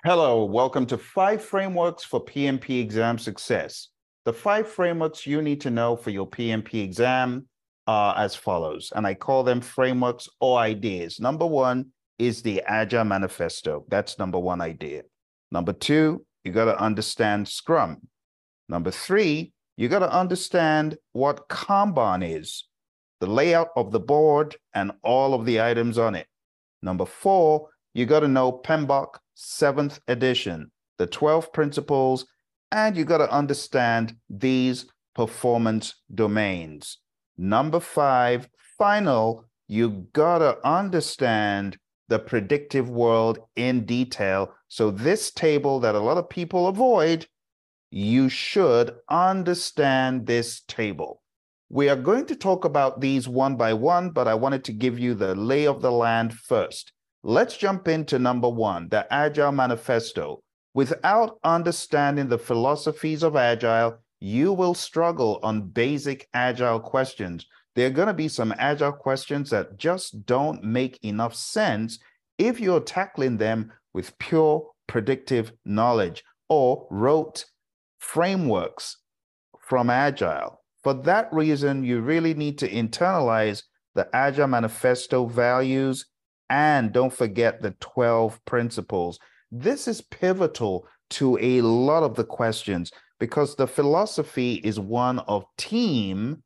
Hello, welcome to 5 Frameworks for PMP Exam Success. The 5 frameworks you need to know for your PMP exam are as follows, and I call them frameworks or ideas. Number one is the Agile Manifesto. That's number one idea. Number two, you got to understand Scrum. Number three, you got to understand what Kanban is, the layout of the board and all of the items on it. Number four, you got to know PMBOK 7th edition, the 12 principles, and you got to understand these performance domains. Number five, final, you got to understand the predictive world in detail. So this table that a lot of people avoid, you should understand this table. We are going to talk about these one by one, but I wanted to give you the lay of the land first. Let's jump into number one, the Agile Manifesto. Without understanding the philosophies of Agile, you will struggle on basic Agile questions. There are going to be some Agile questions that just don't make enough sense if you're tackling them with pure predictive knowledge or rote frameworks from Agile. For that reason, you really need to internalize the Agile Manifesto values and don't forget the 12 principles. This is pivotal to a lot of the questions because the philosophy is one of team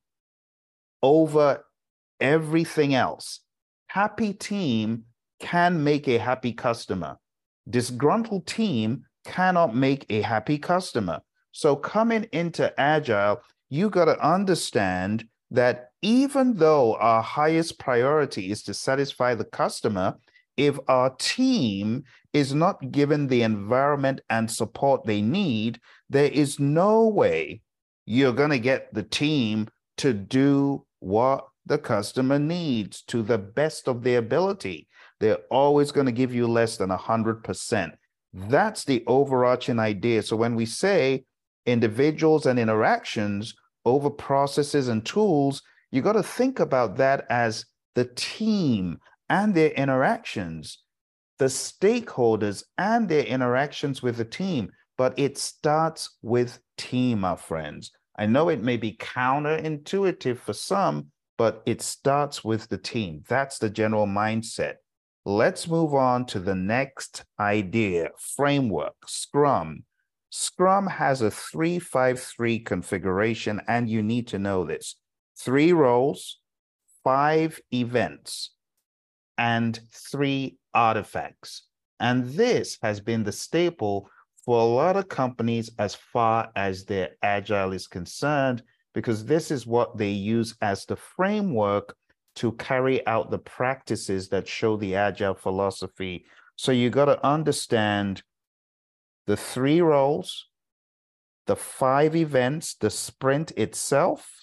over everything else. Happy team can make a happy customer. Disgruntled team cannot make a happy customer. So coming into Agile, you got to understand that even though our highest priority is to satisfy the customer, if our team is not given the environment and support they need, there is no way you're going to get the team to do what the customer needs to the best of their ability. They're always going to give you less than 100%. That's the overarching idea. So when we say individuals and interactions over processes and tools, you got to think about that as the team and their interactions, the stakeholders and their interactions with the team. But it starts with team, my friends. I know it may be counterintuitive for some, but it starts with the team. That's the general mindset. Let's move on to the next idea, framework, Scrum. Scrum has a 3-5-3 configuration, and you need to know this. 3 roles, 5 events, and 3 artifacts. And this has been the staple for a lot of companies as far as their Agile is concerned, because this is what they use as the framework to carry out the practices that show the Agile philosophy. So you got to understand the 3 roles, the 5 events, the sprint itself,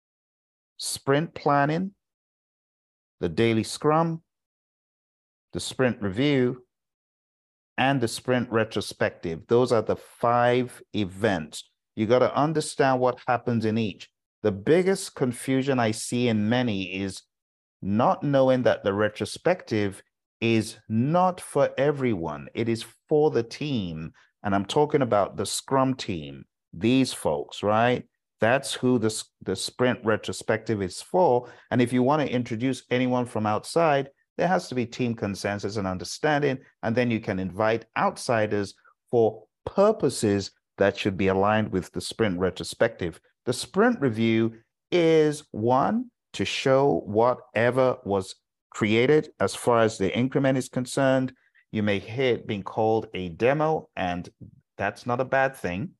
sprint planning, the daily scrum, the sprint review, and the sprint retrospective. Those are the 5 events. You got to understand what happens in each. The biggest confusion I see in many is not knowing that the retrospective is not for everyone. It is for the team. And I'm talking about the Scrum team, these folks, right? That's who the sprint retrospective is for. And if you want to introduce anyone from outside, there has to be team consensus and understanding. And then you can invite outsiders for purposes that should be aligned with the sprint retrospective. The sprint review is one, to show whatever was created as far as the increment is concerned. You may hear it being called a demo, and that's not a bad thing.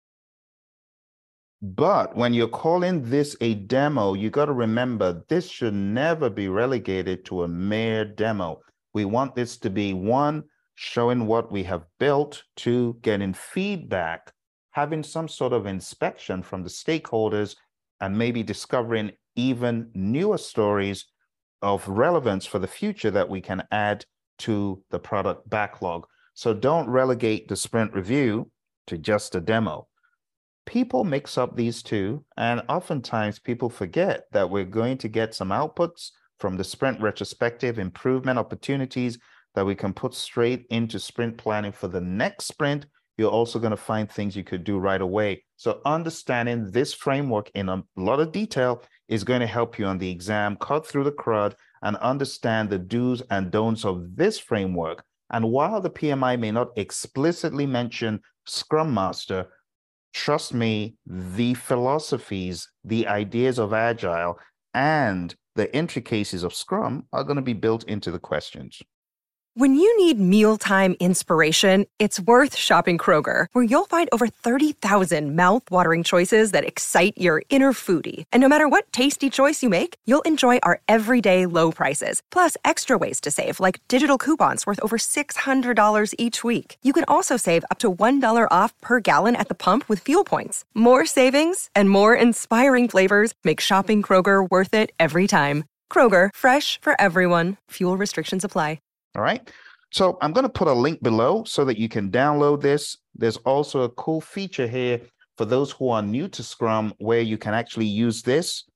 But when you're calling this a demo, you got to remember this should never be relegated to a mere demo. We want this to be, 1, showing what we have built, 2, getting feedback, having some sort of inspection from the stakeholders, and maybe discovering even newer stories of relevance for the future that we can add to the product backlog. So don't relegate the sprint review to just a demo. People mix up these two, and oftentimes people forget that we're going to get some outputs from the sprint retrospective, improvement opportunities that we can put straight into sprint planning for the next sprint. You're also going to find things you could do right away. So understanding this framework in a lot of detail is going to help you on the exam, cut through the crud, and understand the do's and don'ts of this framework. And while the PMI may not explicitly mention Scrum Master, trust me, the philosophies, the ideas of Agile, and the intricacies of Scrum are going to be built into the questions. When you need mealtime inspiration, it's worth shopping Kroger, where you'll find over 30,000 mouth-watering choices that excite your inner foodie. And no matter what tasty choice you make, you'll enjoy our everyday low prices, plus extra ways to save, like digital coupons worth over $600 each week. You can also save up to $1 off per gallon at the pump with fuel points. More savings and more inspiring flavors make shopping Kroger worth it every time. Kroger, fresh for everyone. Fuel restrictions apply. All right. So I'm going to put a link below so that you can download this. There's also a cool feature here for those who are new to Scrum where you can actually use this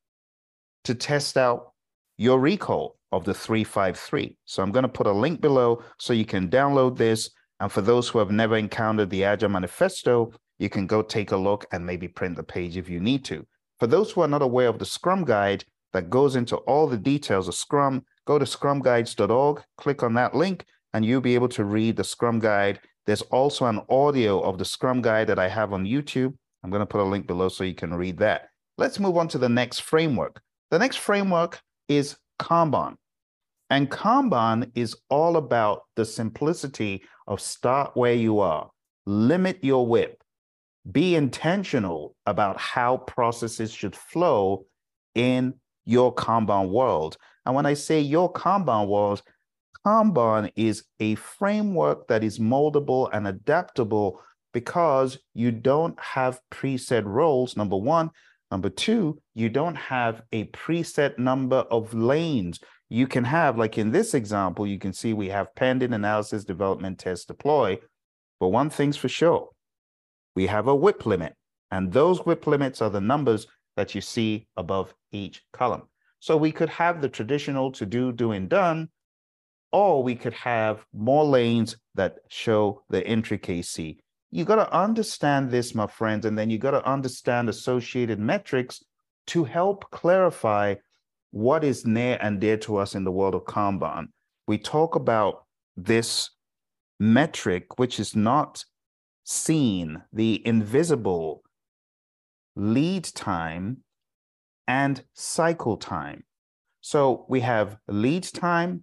to test out your recall of the 353. So I'm going to put a link below so you can download this. And for those who have never encountered the Agile Manifesto, you can go take a look and maybe print the page if you need to. For those who are not aware of the Scrum Guide that goes into all the details of Scrum, go to scrumguides.org, click on that link, and you'll be able to read the Scrum Guide. There's also an audio of the Scrum Guide that I have on YouTube. I'm going to put a link below so you can read that. Let's move on to the next framework. The next framework is Kanban. And Kanban is all about the simplicity of start where you are, limit your WIP, be intentional about how processes should flow in your Kanban world. And when I say your Kanban world, Kanban is a framework that is moldable and adaptable because you don't have preset roles, number one. Number two, you don't have a preset number of lanes. You can have, like in this example, you can see we have pending, analysis, development, test, deploy. But one thing's for sure, we have a WIP limit. And those WIP limits are the numbers that you see above each column. So we could have the traditional to do, doing, done, or we could have more lanes that show the intricacy. You got to understand this, my friends, and then you got to understand associated metrics to help clarify what is near and dear to us in the world of Kanban. We talk about this metric, which is not seen, the invisible lead time and cycle time. So we have lead time,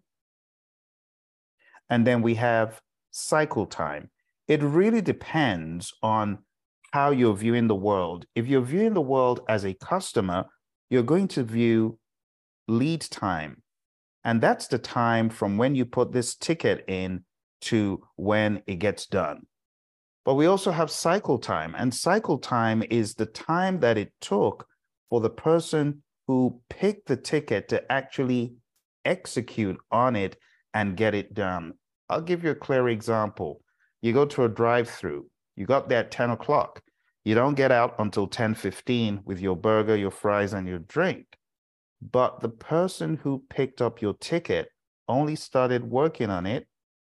and then we have cycle time. It really depends on how you're viewing the world. If you're viewing the world as a customer, you're going to view lead time. And that's the time from when you put this ticket in to when it gets done. But we also have cycle time, and cycle time is the time that it took for the person who picked the ticket to actually execute on it and get it done. I'll give you a clear example. You go to a drive-through, you got there at 10 o'clock. You don't get out until 10:15 with your burger, your fries, and your drink. But the person who picked up your ticket only started working on it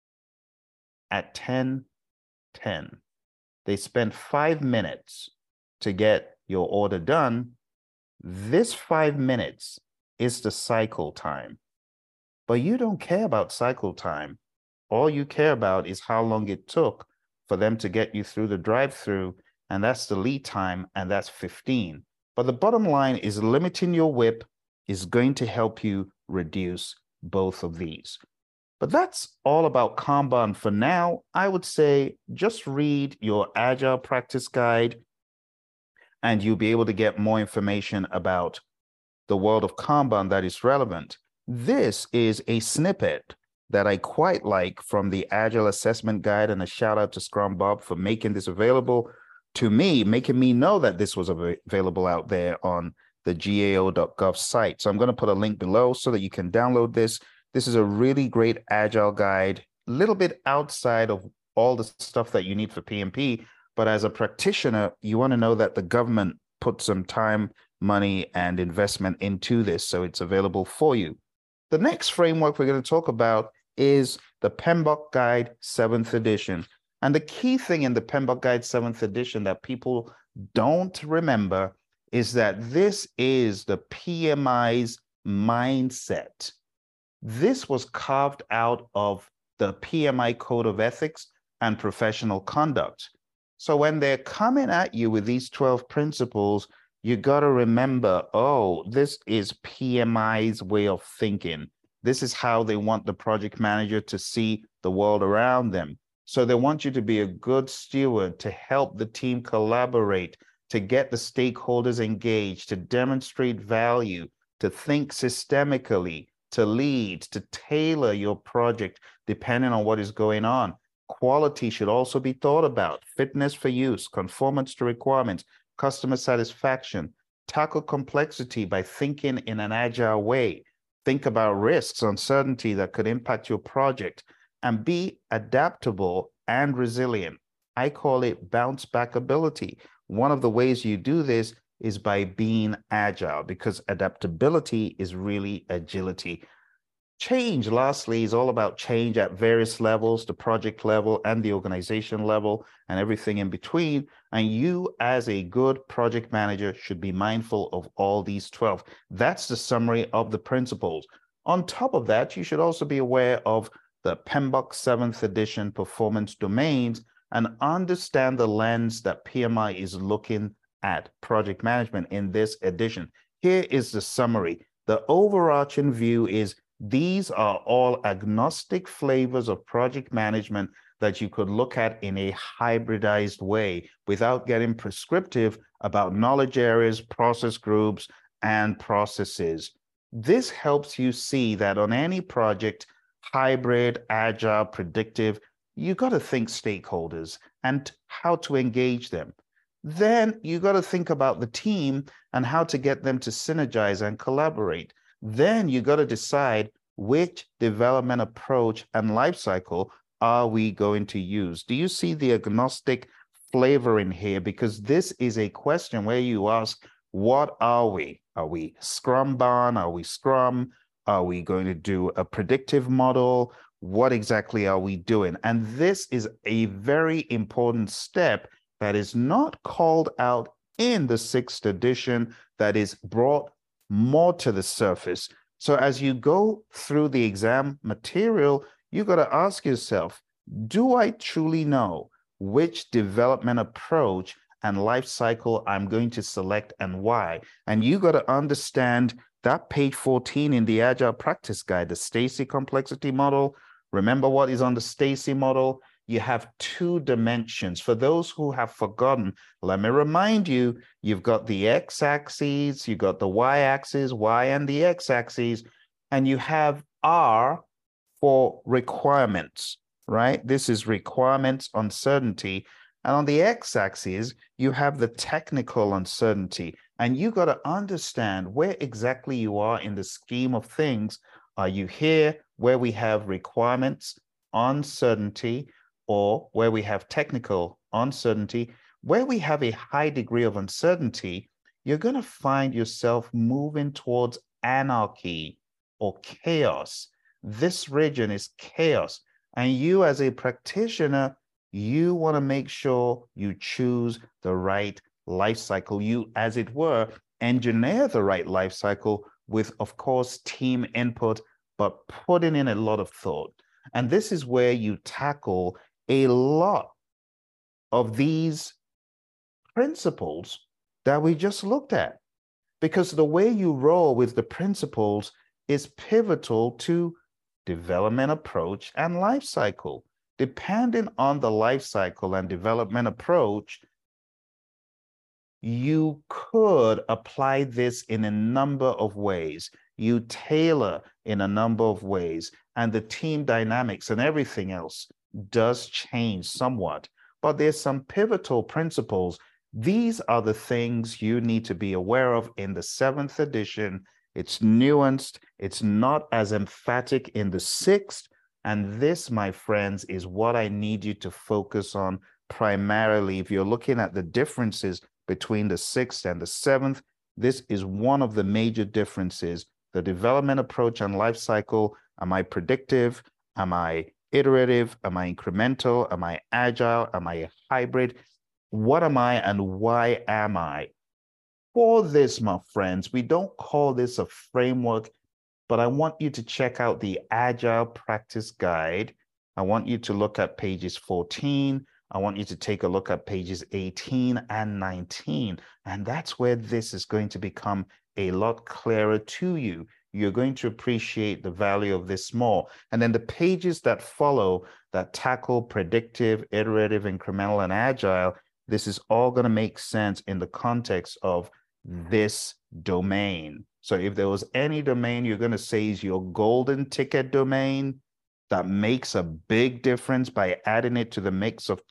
at 10:10. They spent 5 minutes to get your order done. This 5 minutes is the cycle time. But you don't care about cycle time. All you care about is how long it took for them to get you through the drive-through, and that's the lead time, and that's 15. But the bottom line is limiting your WIP is going to help you reduce both of these. But that's all about Kanban for now. I would say just read your Agile practice guide, and you'll be able to get more information about the world of Kanban that is relevant. This is a snippet that I quite like from the Agile Assessment Guide, and a shout out to Scrum Bob for making this available to me, making me know that this was available out there on the GAO.gov site. So I'm going to put a link below so that you can download this. This is a really great Agile guide, a little bit outside of all the stuff that you need for PMP. But as a practitioner, you want to know that the government put some time, money, and investment into this, so it's available for you. The next framework we're going to talk about is the the PMBOK Guide 7th edition. And the key thing in the PMBOK Guide 7th edition that people don't remember is that this is the PMI's mindset. This was carved out of the PMI Code of Ethics and Professional Conduct. So when they're coming at you with these 12 principles, you got to remember, oh, this is PMI's way of thinking. This is how they want the project manager to see the world around them. So they want you to be a good steward, to help the team collaborate, to get the stakeholders engaged, to demonstrate value, to think systemically, to lead, to tailor your project depending on what is going on. Quality should also be thought about. Fitness for use, conformance to requirements, customer satisfaction. Tackle complexity by thinking in an agile way. Think about risks, uncertainty that could impact your project, and be adaptable and resilient. I call it bounce back ability. One of the ways you do this is by being agile, because adaptability is really agility. Change, lastly, is all about change at various levels, the project level and the organization level and everything in between. And you, as a good project manager, should be mindful of all these 12. That's the summary of the principles. On top of that, you should also be aware of the PMBOK 7th edition performance domains and understand the lens that PMI is looking at project management in this edition. Here is the summary. The overarching view is these are all agnostic flavors of project management that you could look at in a hybridized way without getting prescriptive about knowledge areas, process groups, and processes. This helps you see that on any project, hybrid, agile, predictive, you got to think stakeholders and how to engage them. Then you got to think about the team and how to get them to synergize and collaborate. Then you got to decide which development approach and lifecycle are we going to use. Do you see the agnostic flavor in here? Because this is a question where you ask, what are we? Are we Scrumban? Are we Scrum? Are we going to do a predictive model? What exactly are we doing? And this is a very important step that is not called out in the 6th edition, that is brought more to the surface. So as you go through the exam material, you got to ask yourself, do I truly know which development approach and life cycle I'm going to select and why? And you got to understand that page 14 in the Agile Practice Guide, the Stacey complexity model. Remember what is on the Stacey model? You have 2 dimensions. For those who have forgotten, let me remind you, you've got the x-axis, you've got the y-axis, y and the x-axis, and you have R for requirements, right? This is requirements uncertainty. And on the x-axis, you have the technical uncertainty. And you got to understand where exactly you are in the scheme of things. Are you here where we have requirements, uncertainty, or where we have technical uncertainty? Where we have a high degree of uncertainty, you're going to find yourself moving towards anarchy or chaos. This region is chaos. And you as a practitioner, you want to make sure you choose the right life cycle. You, as it were, engineer the right life cycle with, of course, team input, but putting in a lot of thought. And this is where you tackle a lot of these principles that we just looked at, because the way you roll with the principles is pivotal to development approach and life cycle. Depending on the life cycle and development approach, you could apply this in a number of ways. You tailor in a number of ways, and the team dynamics and everything else does change somewhat. But there's some pivotal principles. These are the things you need to be aware of in the 7th edition. It's nuanced. It's not as emphatic in the 6th. And this, my friends, is what I need you to focus on primarily. If you're looking at the differences between the 6th and the 7th, this is one of the major differences. The development approach and life cycle. Am I predictive? Am I iterative? Am I incremental? Am I agile? Am I a hybrid? What am I and why am I? For this, my friends, we don't call this a framework, but I want you to check out the Agile Practice Guide. I want you to look at pages 14. I want you to take a look at pages 18 and 19. And that's where this is going to become a lot clearer to you. You're going to appreciate the value of this more. And then the pages that follow that tackle predictive, iterative, incremental, and agile, this is all going to make sense in the context of this domain. So if there was any domain you're going to say is your golden ticket domain that makes a big difference by adding it to the mix of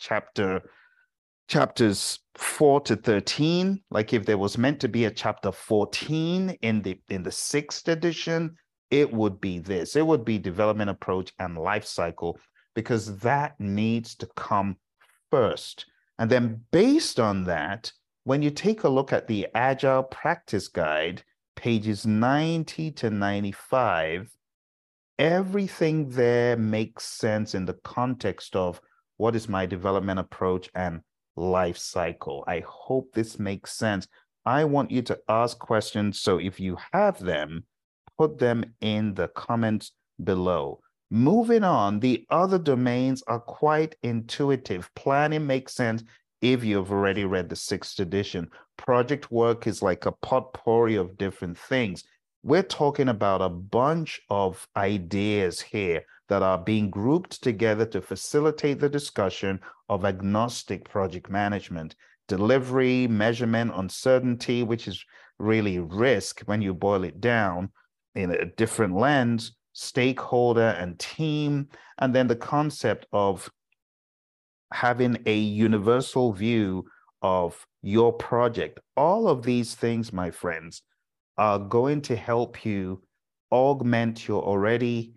chapters 4 to 13, like if there was meant to be a chapter 14 in the 6th edition, it would be this. It would be development approach and life cycle, because that needs to come first. And then based on that, when you take a look at the Agile Practice Guide, pages 90 to 95, everything there makes sense in the context of what is my development approach and life cycle. I hope this makes sense. I want you to ask questions. So if you have them, put them in the comments below. Moving on, the other domains are quite intuitive. Planning makes sense if you've already read the 6th edition. Project work is like a potpourri of different things. We're talking about a bunch of ideas here that are being grouped together to facilitate the discussion of agnostic project management. Delivery, measurement, uncertainty, which is really risk when you boil it down in a different lens, stakeholder and team, and then the concept of having a universal view of your project. All of these things, my friends, are going to help you augment your already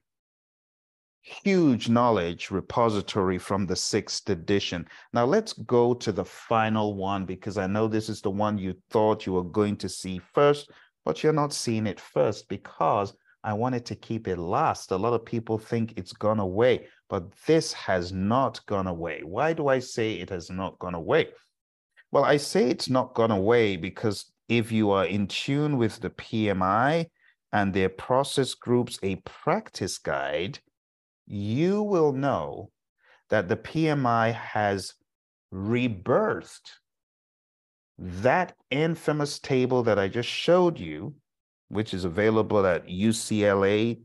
huge knowledge repository from the 6th edition. Now let's go to the final one, because I know this is the one you thought you were going to see first, but you're not seeing it first because I wanted to keep it last. A lot of people think it's gone away, but this has not gone away. Why do I say it has not gone away? Well, I say it's not gone away because if you are in tune with the PMI and their process groups, a practice guide, you will know that the PMI has rebirthed that infamous table that I just showed you, which is available at UCLA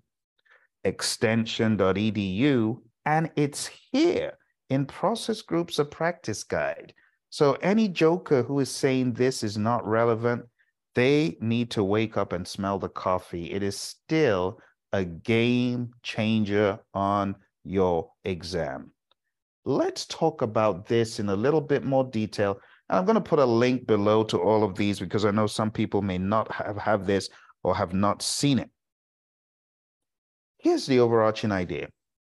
extension.edu, and it's here in Process Groups, a practice guide. So any joker who is saying this is not relevant, they need to wake up and smell the coffee. It is still a game changer on your exam. Let's talk about this in a little bit more detail. And I'm going to put a link below to all of these because I know some people may not have this or have not seen it. Here's the overarching idea.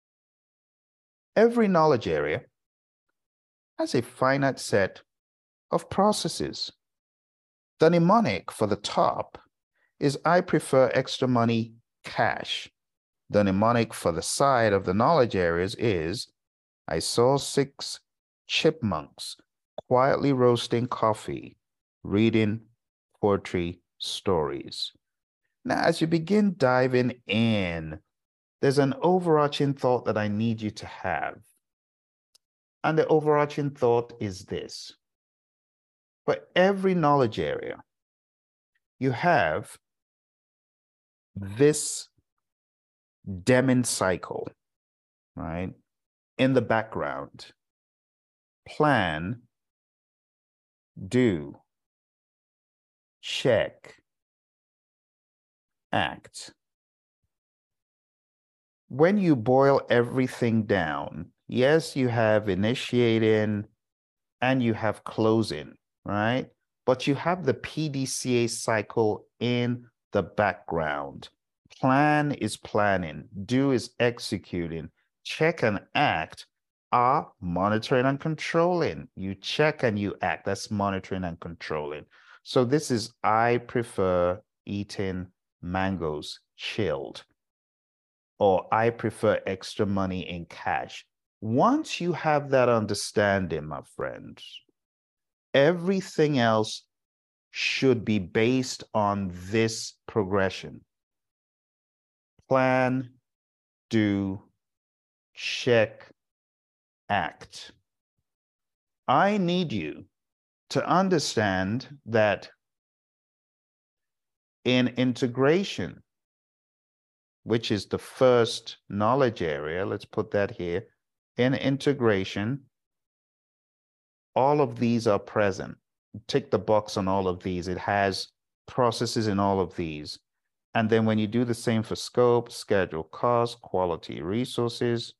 Every knowledge area has a finite set of processes. The mnemonic for the top is I prefer extra money cash. The mnemonic for the side of the knowledge areas is I saw 6 chipmunks quietly roasting coffee, reading poetry stories. Now, as you begin diving in, there's an overarching thought that I need you to have. And the overarching thought is this. For every knowledge area, you have this Deming cycle, right? In the background. Plan, do, check, act. When you boil everything down, yes, you have initiating and you have closing, right? But you have the PDCA cycle in the background. Plan is planning, do is executing, check and act are monitoring and controlling. You check and you act, that's monitoring and controlling. So this is I prefer eating mangoes chilled. or I prefer extra money in cash. Once you have that understanding, my friends, everything else should be based on this progression. Plan, do, check, act. I need you to understand that in integration, which is the first knowledge area, let's put that here. In integration, all of these are present. Tick the box on all of these. It has processes in all of these. And then when you do the same for scope, schedule, cost, quality, resources,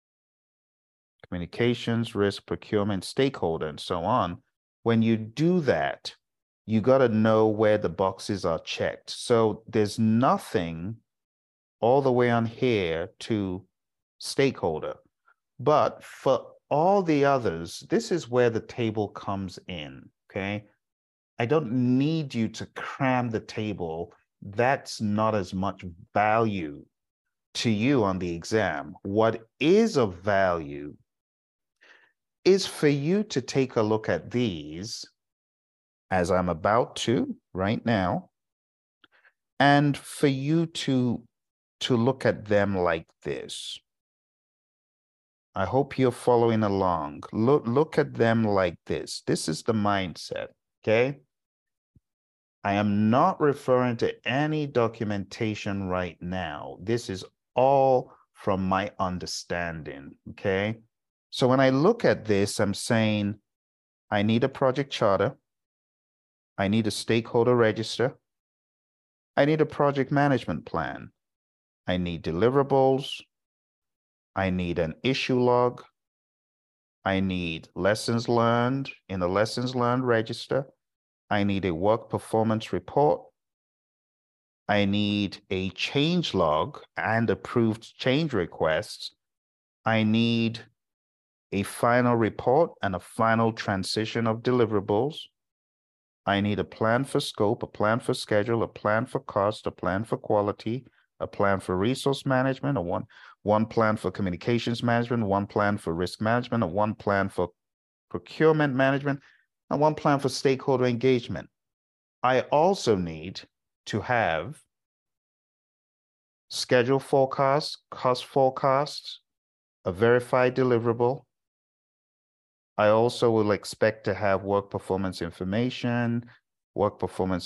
communications, risk, procurement, stakeholder, and so on, when you do that, you got to know where the boxes are checked. So there's nothing all the way on here to stakeholder. But for all the others, this is where the table comes in, okay? I don't need you to cram the table. That's not as much value to you on the exam. What is of value is for you to take a look at these, as I'm about to right now, and for you to look at them like this. I hope you're following along. Look at them like this. This is the mindset, okay? I am not referring to any documentation right now. This is all from my understanding, okay? So when I look at this, I'm saying I need a project charter. I need a stakeholder register. I need a project management plan. I need deliverables. I need an issue log. I need lessons learned in the lessons learned register. I need a work performance report. I need a change log and approved change requests. I need a final report and a final transition of deliverables. I need a plan for scope, a plan for schedule, a plan for cost, a plan for quality, a plan for resource management, one plan for communications management, one plan for risk management, and one plan for procurement management, and one plan for stakeholder engagement. I also need to have schedule forecasts, cost forecasts, a verified deliverable. I also will expect to have work performance information, closed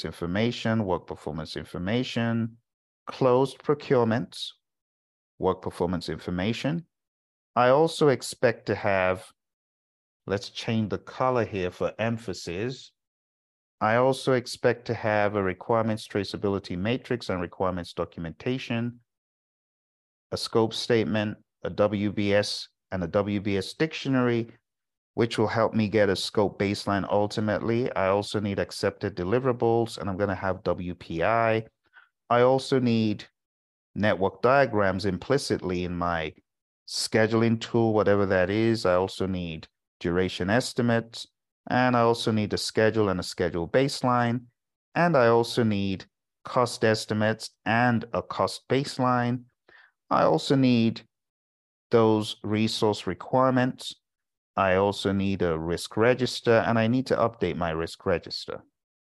procurements, work performance information. I also expect to have, let's change the color here for emphasis. I also expect to have a requirements traceability matrix and requirements documentation, a scope statement, a WBS, and a WBS dictionary, which will help me get a scope baseline ultimately. I also need accepted deliverables, and I'm going to have WPI. I also need network diagrams implicitly in my scheduling tool, whatever that is. I also need duration estimates, and I also need a schedule and a schedule baseline. And I also need cost estimates and a cost baseline. I also need those resource requirements. I also need a risk register, and I need to update my risk register.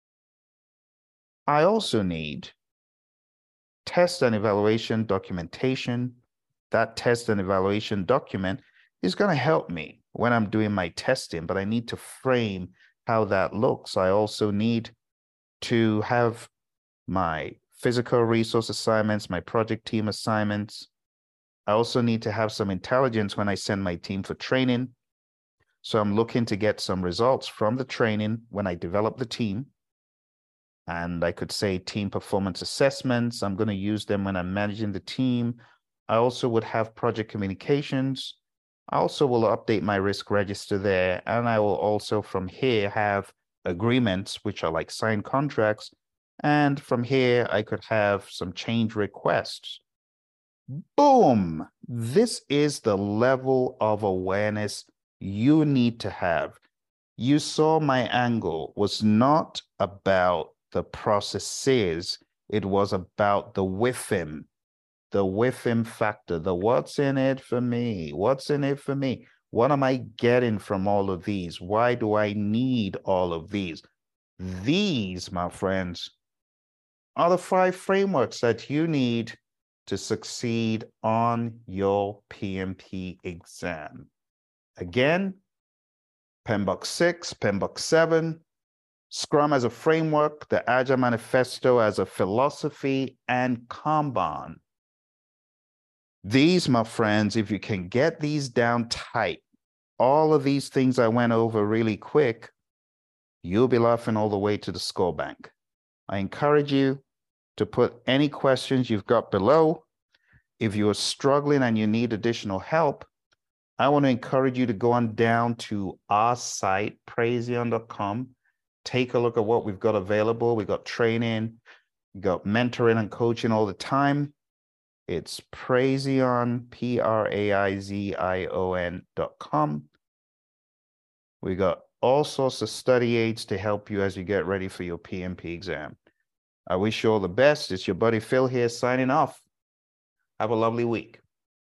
I also need test and evaluation documentation. That test and evaluation document is going to help me when I'm doing my testing, but I need to frame how that looks. I also need to have my physical resource assignments, my project team assignments. I also need to have some intelligence when I send my team for training. So I'm looking to get some results from the training when I develop the team. And I could say team performance assessments. I'm going to use them when I'm managing the team. I also would have project communications. I also will update my risk register there. And I will also from here have agreements, which are like signed contracts. And from here, I could have some change requests. Boom! This is the level of awareness you need to have. You saw my angle was not about the processes. It was about the within. the within factor, the what's in it for me? What's in it for me? What am I getting from all of these? Why do I need all of these? These, my friends, are the 5 frameworks that you need to succeed on your PMP exam. Again, PMBOK 6, PMBOK 7, Scrum as a framework, the Agile Manifesto as a philosophy, and Kanban. These, my friends, if you can get these down tight, all of these things I went over really quick, you'll be laughing all the way to the score bank. I encourage you to put any questions you've got below. If you're struggling and you need additional help, I want to encourage you to go on down to our site, Praizion.com. Take a look at what we've got available. We've got training, we've got mentoring and coaching all the time. It's Praizion, Praizion.com. We got all sorts of study aids to help you as you get ready for your PMP exam. I wish you all the best. It's your buddy Phil here signing off. Have a lovely week.